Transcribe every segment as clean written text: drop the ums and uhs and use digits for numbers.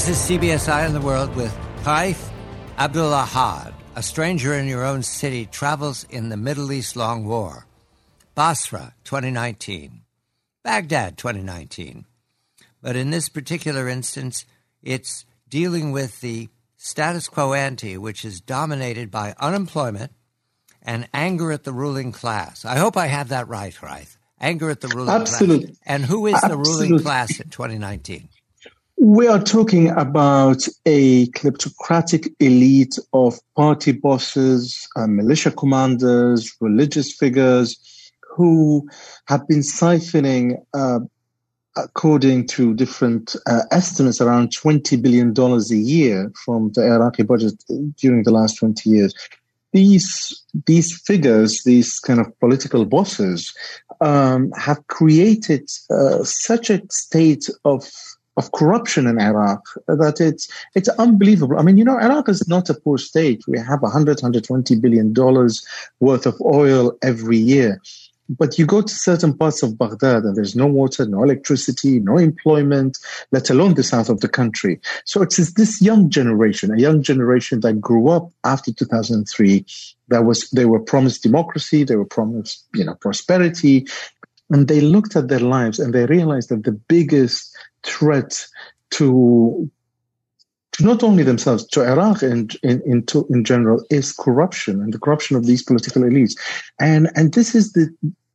This is CBS Eye on the World with Raif Abdulahad. A stranger in your own city travels in the Middle East long war. Basra, 2019. Baghdad, 2019. But in this particular instance, it's dealing with the status quo ante, which is dominated by unemployment and anger at the ruling class. I hope I have that right, Raif. Anger at the ruling class. And who is the ruling class in 2019? We are talking about a kleptocratic elite of party bosses, militia commanders, religious figures who have been siphoning, according to different estimates, around $20 billion a year from the Iraqi budget during the last 20 years. These figures, these kind of political bosses, have created such a state of corruption in Iraq that it's unbelievable. I mean, Iraq is not a poor state. We have $120 billion worth of oil every year. But you go to certain parts of Baghdad and there's no water, no electricity, no employment, let alone the south of the country. So it's this young generation, a young generation that grew up after 2003, they were promised democracy, they were promised, prosperity. And they looked at their lives and they realized that the biggest threat to not only themselves, to Iraq in general, is corruption and the corruption of these political elites. And this is the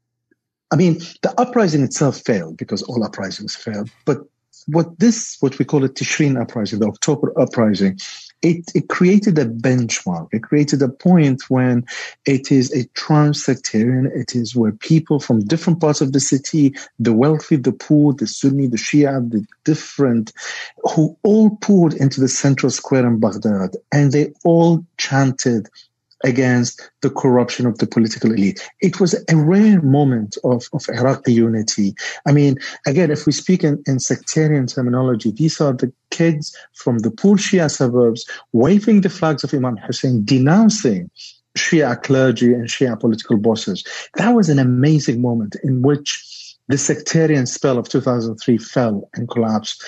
uprising itself failed because all uprisings fail. But what we call a Tishreen uprising, the October uprising, it created a benchmark. It created a point when it is a trans-sectarian. It is where people from different parts of the city, the wealthy, the poor, the Sunni, the Shia, the different, who all poured into the central square in Baghdad, and they all chanted against the corruption of the political elite. It was a rare moment of Iraqi unity. I mean, again, if we speak in sectarian terminology, these are the kids from the poor Shia suburbs waving the flags of Imam Hussein, denouncing Shia clergy and Shia political bosses. That was an amazing moment in which the sectarian spell of 2003 fell and collapsed.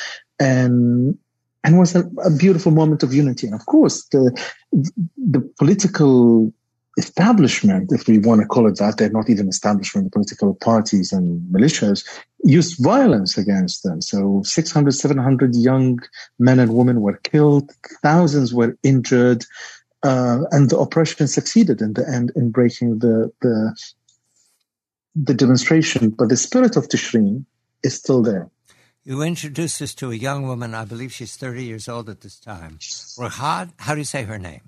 And was a beautiful moment of unity. And of course, the political establishment, if we want to call it that, they're not even establishment, the political parties and militias, used violence against them. So 600, 700 young men and women were killed, thousands were injured, and the oppression succeeded in the end in breaking the demonstration. But the spirit of Tishreen is still there. You introduced us to a young woman, I believe she's 30 years old at this time. Rahad, how do you say her name?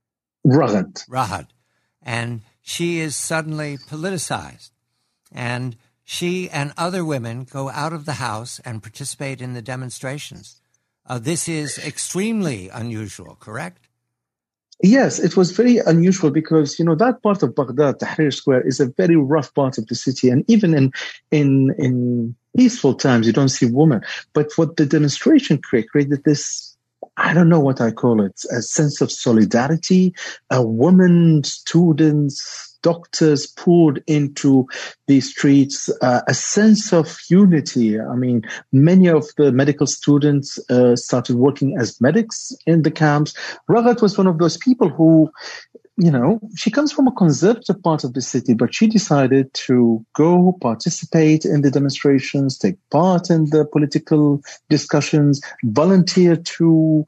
Rahad. And she is suddenly politicized. And she and other women go out of the house and participate in the demonstrations. This is extremely unusual, correct? Yes, it was very unusual because, that part of Baghdad, Tahrir Square, is a very rough part of the city. And even in peaceful times, you don't see women. But what the demonstration created this, I don't know what I call it, a sense of solidarity. Women, students, doctors poured into the streets, a sense of unity. I mean, many of the medical students started working as medics in the camps. Ragat was one of those people who, she comes from a conservative part of the city, but she decided to go participate in the demonstrations, take part in the political discussions, volunteer to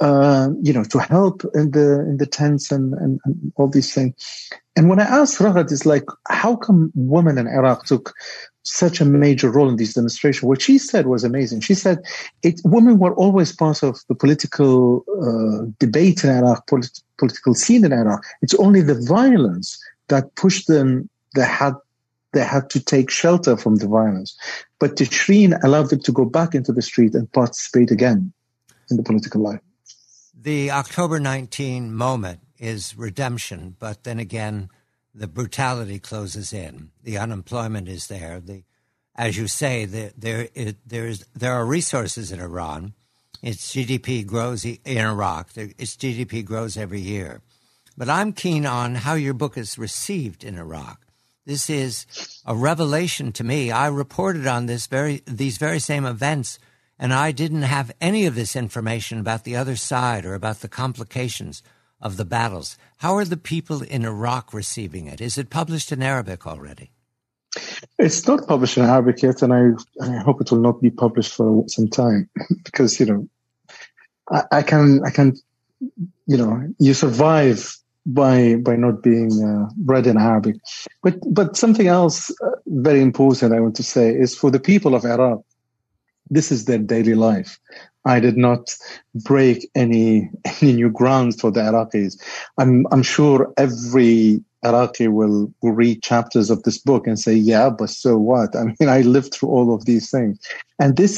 help in the tents and all these things. And when I asked Ragat, it's like, how come women in Iraq took such a major role in these demonstrations? What she said was amazing. She said women were always part of the political debate in Iraq, political scene in Iraq. It's only the violence that pushed them. They had to take shelter from the violence. But Tishreen allowed them to go back into the street and participate again in the political life. The October 19 moment is redemption, but then again, the brutality closes in. The unemployment is there. As you say, there are resources in Iran. Its GDP grows in Iraq. Its GDP grows every year. But I'm keen on how your book is received in Iraq. This is a revelation to me. I reported on these very same events and I didn't have any of this information about the other side or about the complications of the battles. How are the people in Iraq receiving it? Is it published in Arabic already? It's not published in Arabic yet, and I hope it will not be published for some time because, I can, you survive by not being read in Arabic. But something else very important I want to say is for the people of Iraq, this is their daily life. I did not break any new grounds for the Iraqis. I'm sure every Iraqi will read chapters of this book and say, yeah, but so what? I mean, I lived through all of these things. And this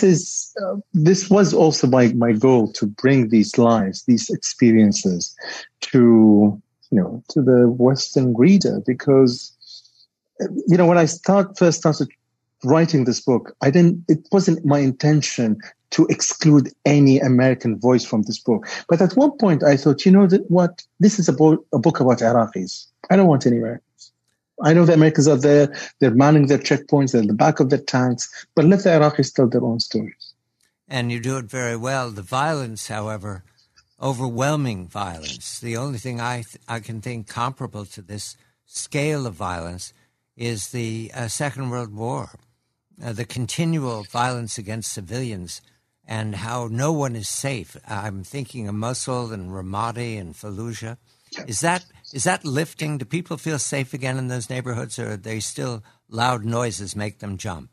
was also my goal, to bring these lives, these experiences to the Western reader, because, when I first started writing this book, it wasn't my intention to exclude any American voice from this book. But at one point I thought, this is a book about Iraqis. I don't want any Americans. I know the Americans are there. They're manning their checkpoints. They're in the back of their tanks. But let the Iraqis tell their own stories. And you do it very well. The violence, however, overwhelming violence. The only thing I can think comparable to this scale of violence is the Second World War. The continual violence against civilians and how no one is safe. I'm thinking of Mosul and Ramadi and Fallujah. Is that lifting? Do people feel safe again in those neighborhoods, or are they still loud noises make them jump?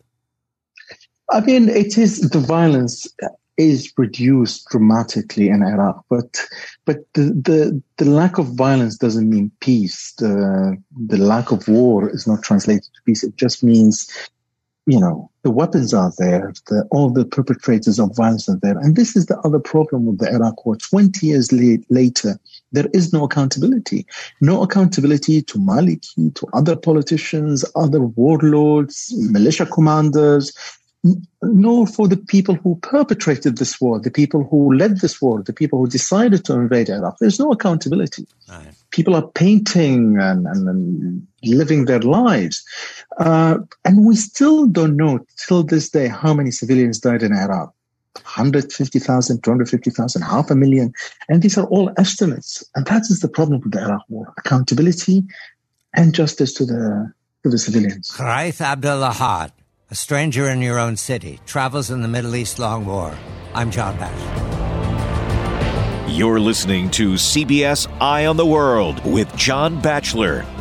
I mean, the violence is reduced dramatically in Iraq, but the lack of violence doesn't mean peace. The lack of war is not translated to peace. It just means, the weapons are there, all the perpetrators of violence are there. And this is the other problem with the Iraq war. 20 years later, there is no accountability. No accountability to Maliki, to other politicians, other warlords, militia commanders, nor for the people who perpetrated this war, the people who led this war, the people who decided to invade Iraq. There's no accountability. Right. People are painting and living their lives. And we still don't know till this day how many civilians died in Iraq. 150,000, 250,000, 500,000. And these are all estimates. And that is the problem with the Iraq war. Accountability and justice to the civilians. Khaith Abdul-Ahad, A Stranger in Your Own City, Travels in the Middle East Long War. I'm John Batchelor. You're listening to CBS Eye on the World with John Batchelor.